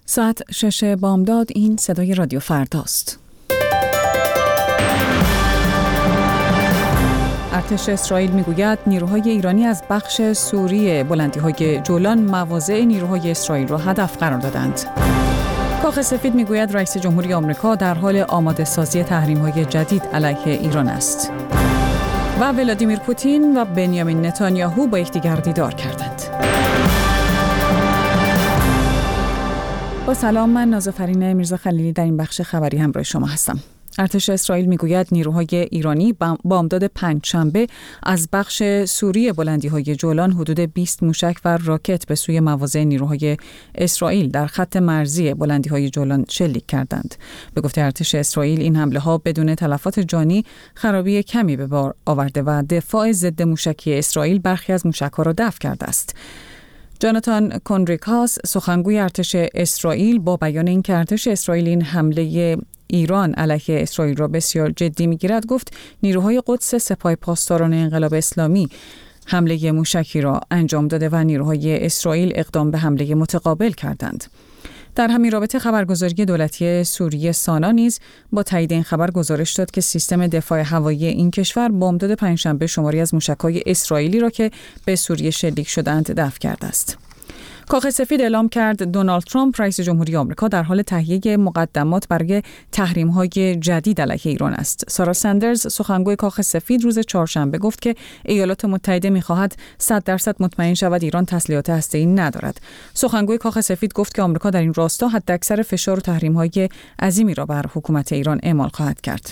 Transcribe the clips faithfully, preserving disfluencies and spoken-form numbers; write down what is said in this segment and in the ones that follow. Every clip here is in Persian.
ساعت شش بامداد. این صدای رادیو فرداست. ارتش اسرائیل میگوید نیروهای ایرانی از بخش سوری بلندی‌های جولان مواضع نیروهای اسرائیل را هدف قرار دادند. کاخ سفید میگوید رئیس جمهوری آمریکا در حال آماده سازی تحریم‌های جدید علیه ایران است. و ولادیمیر پوتین و بنیامین نتانیاهو با یکدیگر دیدار کردند. با سلام، من نازافرین میرزا خلیلی در این بخش خبری همراه شما هستم. ارتش اسرائیل میگوید نیروهای ایرانی بامداد پنجشنبه از بخش سوری بلندی‌های جولان حدود بیست موشک و راکت به سوی مواضع نیروهای اسرائیل در خط مرزی بلندی‌های جولان شلیک کردند. به گفته ارتش اسرائیل این حمله‌ها بدون تلفات جانی خرابی کمی به بار آورده و دفاع ضد موشکی اسرائیل برخی از موشک‌ها را دفع کرده است. جاناتان کونریکاس، سخنگوی ارتش اسرائیل، با بیان اینکه ارتش اسرائیل این حمله ایران علیه اسرائیل را بسیار جدی می‌گیرد، گفت نیروهای قدس سپاه پاسداران انقلاب اسلامی حمله موشکی را انجام داده و نیروهای اسرائیل اقدام به حمله متقابل کردند. در همین رابطه خبرگزاری دولتی سوریه سانا نیز با تایید این خبر گزارش داد که سیستم دفاع هوایی این کشور بامداد پنجشنبه شماری از موشک‌های اسرائیلی را که به سوریه شلیک شدند دفع کرده است. کاخ سفید اعلام کرد دونالد ترامپ رئیس جمهوری آمریکا در حال تهیه مقدمات برای تحریم‌های جدید علیه ایران است. سارا سندرز، سخنگوی کاخ سفید، روز چهارشنبه گفت که ایالات متحده می‌خواهد صد درصد مطمئن شود ایران تسلیحات هسته‌ای ندارد. سخنگوی کاخ سفید گفت که آمریکا در این راستا حداکثر فشار و تحریم‌های عظیمی را بر حکومت ایران اعمال خواهد کرد.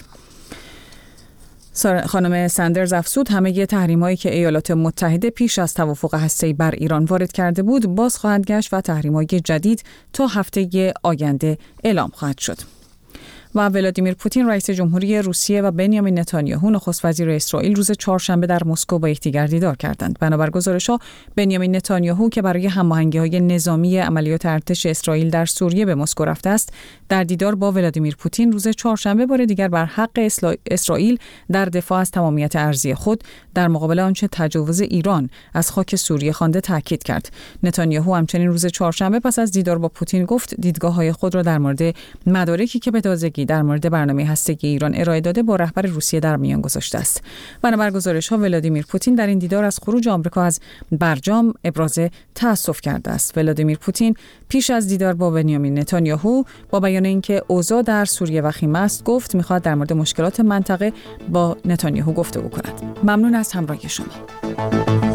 خانم سندرز افزود همه تحریم‌هایی که ایالات متحده پیش از توافق هسته‌ای بر ایران وارد کرده بود باز خواهد گشت و تحریم‌های جدید تا هفته آینده اعلام خواهد شد. و ولادیمیر پوتین رئیس جمهوری روسیه و بنیامین نتانیاهو نخست وزیر اسرائیل روز چهارشنبه در مسکو با یکدیگر دیدار کردند. بنابر گزارش‌ها بنیامین نتانیاهو که برای هماهنگی‌های نظامی عملیات ارتش اسرائیل در سوریه به مسکو رفته است، در دیدار با ولادیمیر پوتین روز چهارشنبه بار دیگر بر حق اسرائیل در دفاع از تمامیت ارضی خود در مقابل آنچه تجاوز ایران از خاک سوریه خوانده تاکید کرد. نتانیاهو همچنین روز چهارشنبه پس از دیدار با پوتین گفت دیدگاه‌های خود را در مورد مدارکی که به تازگی در مورد برنامه هسته‌ای ایران ارائه داده با رهبر روسیه در میان گذاشته است. بنابر گزارش‌ها ولادیمیر پوتین در این دیدار از خروج آمریکا از برجام ابراز تأسف کرده است. ولادیمیر پوتین پیش از دیدار با بنیامین نتانیاهو با بیان اینکه اوضاع در سوریه وخیم است گفت می‌خواهد در مورد مشکلات منطقه با نتانیاهو گفتگو کند. ممنون از همراهی شما.